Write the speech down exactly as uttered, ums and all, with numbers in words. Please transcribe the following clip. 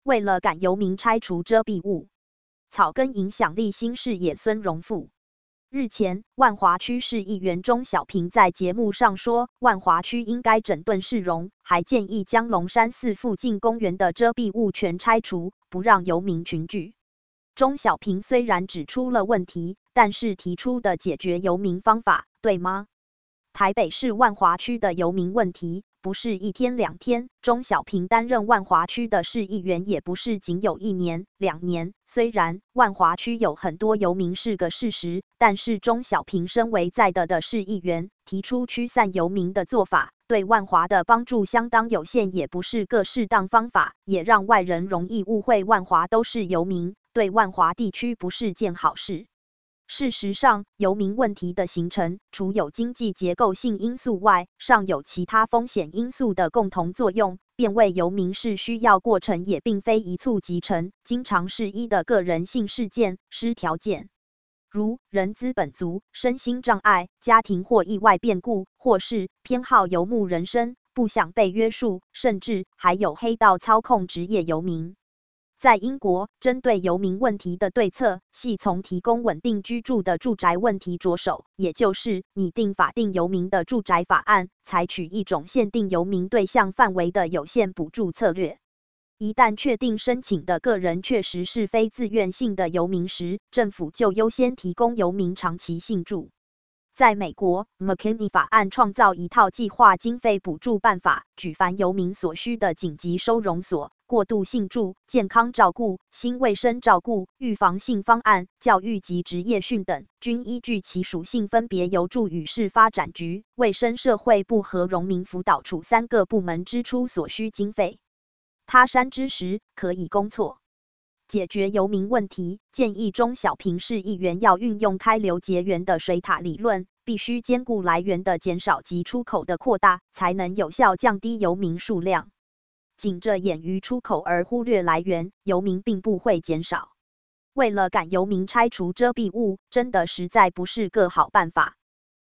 为了赶游民拆除遮蔽物，草根影响力新视野孙荣富。日前，万华区市议员钟小平在节目上说，万华区应该整顿市容，还建议将龙山寺附近公园的遮蔽物全拆除，不让游民群聚。钟小平虽然指出了问题，但是提出的解决游民方法对吗？台北市万华区的游民问题不是一天两天，钟小平担任万华区的市议员也不是仅有一年两年。虽然万华区有很多游民是个事实，但是钟小平身为在地的市议员，提出驱散游民的做法，对万华的帮助相当有限，也不是个适当方法，也让外人容易误会万华都是游民，对万华地区不是件好事。事实上，游民问题的形成，除有经济结构性因素外，尚有其他风险因素的共同作用。变为游民是需要过程，也并非一蹴即成，经常是依的个人性事件、失条件，如人资本足、身心障碍、家庭或意外变故，或是偏好游牧人生，不想被约束，甚至还有黑道操控职业游民。在英国，针对游民问题的对策，系从提供稳定居住的住宅问题着手，也就是拟定法定游民的住宅法案，采取一种限定游民对象范围的有限补助策略。一旦确定申请的个人确实是非自愿性的游民时，政府就优先提供游民长期性住。在美国 ，McKinney 法案创造一套计划经费补助办法，举凡游民所需的紧急收容所、过渡性住、健康照顾、新卫生照顾、预防性方案、教育及职业训等，均依据其属性分别由驻与市发展局、卫生社会部和荣民辅导处三个部门支出所需经费。他山之石，可以攻错。解决游民问题，建议钟小平市议员要运用开流结源的水塔理论，必须兼顾来源的减少及出口的扩大，才能有效降低游民数量。紧着眼于出口而忽略来源，游民并不会减少。为了赶游民拆除遮蔽物，真的实在不是个好办法。